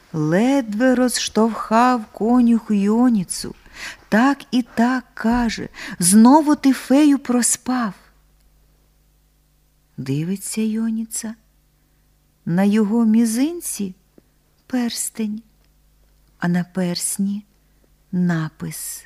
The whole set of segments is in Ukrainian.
Ледве розштовхав конюх Йоніцу. Так і так, каже, знову ти, фею, проспав. Дивиться Йоніца, на його мізинці перстень, а на персні напис: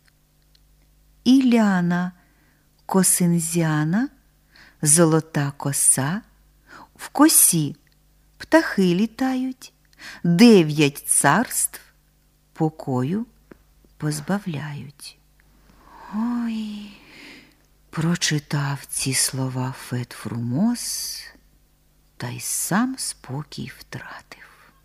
Іляна Косинзяна, золота коса, в косі птахи літають, 9 царств покою позбавляють. Ой, прочитав ці слова Фет Фрумос, та й сам спокій втратив.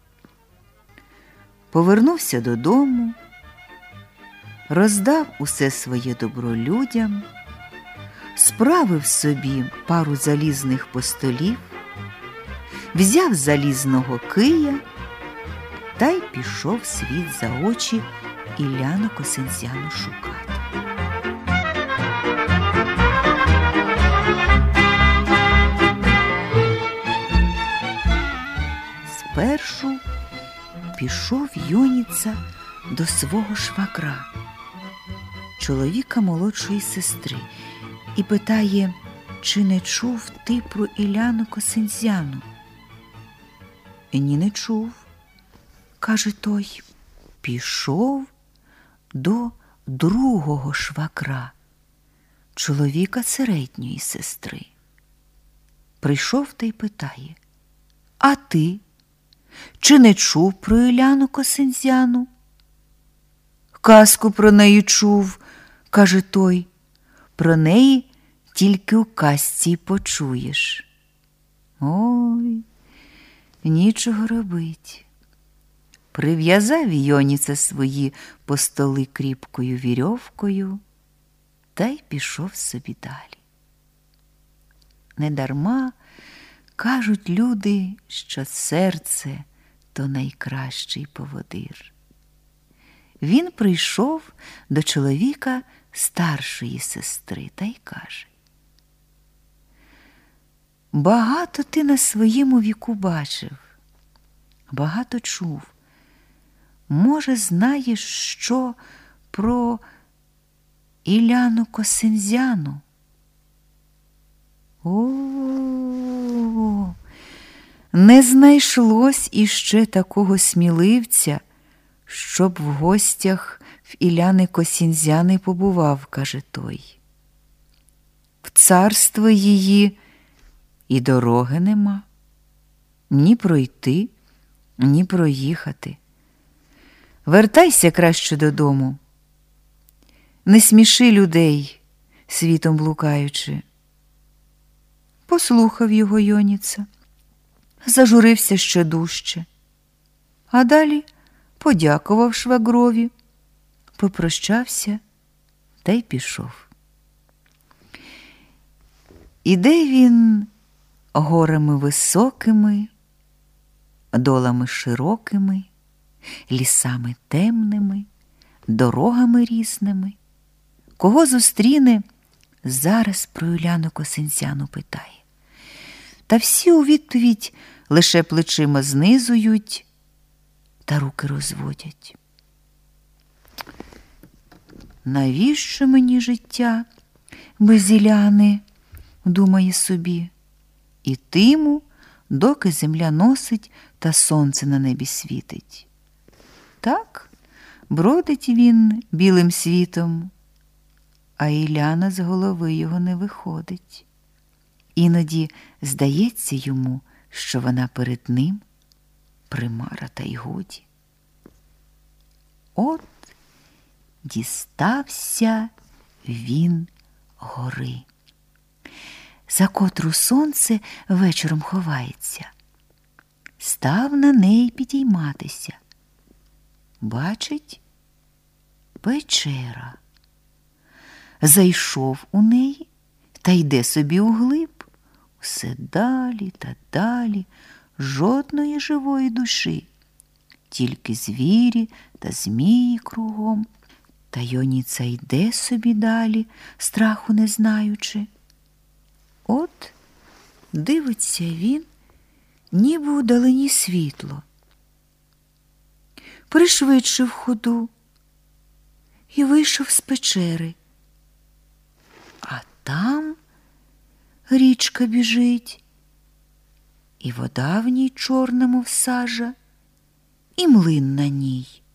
Повернувся додому, роздав усе своє добро людям, справив собі пару залізних постолів, взяв залізного кия та й пішов світ за очі Іляну Косинзяну шукати. Спершу пішов Йоніца до свого швагра, чоловіка молодшої сестри, і питає, чи не чув ти про Іляну Косинзяну? Ні, не чув, каже той. Пішов до другого швагра, чоловіка середньої сестри. Прийшов та й питає, а ти? Чи не чув про Іляну Косинзяну? Казку про неї чув, каже той. Про неї тільки у казці й почуєш. Ой, нічого робить. Прив'язав Йоніца свої постоли кріпкою вірьовкою та й пішов собі далі. Недарма кажуть люди, що серце – то найкращий поводир. Він прийшов до чоловіка старшої сестри та й каже: багато ти на своєму віку бачив, багато чув. Може, знаєш, що про Іляну Косинзяну? О, не знайшлось іще такого сміливця, щоб в гостях в Іляни Косинзяни побував, каже той. В царство її і дороги нема, ні пройти, ні проїхати. Вертайся краще додому, не сміши людей, світом блукаючи. Послухав його Йоніца, зажурився ще дужче, а далі подякував швагрові, попрощався та й пішов. Іде він горами високими, долами широкими, лісами темними, дорогами різними. Кого зустріне, зараз про Іляну Косинзяну питає. Та всі у відповідь лише плечима знизують та руки розводять. Навіщо мені життя без Іляни, думає собі, ітиму, доки земля носить та сонце на небі світить. Так, бродить він білим світом, а Іляна з голови його не виходить. Іноді здається йому, що вона перед ним примара та й годі. От дістався він гори, за котру сонце вечором ховається. Став на неї підійматися. Бачить, печера. Зайшов у неї та йде собі углиб. Все далі та далі, жодної живої душі, тільки звірі та змії кругом. Та Йоніца йде собі далі, страху не знаючи. От дивиться він, ніби удалині світло. пришвидшив ходу і вийшов з печери. А там річка біжить, і вода в ній чорна, мов сажа, і млин на ній.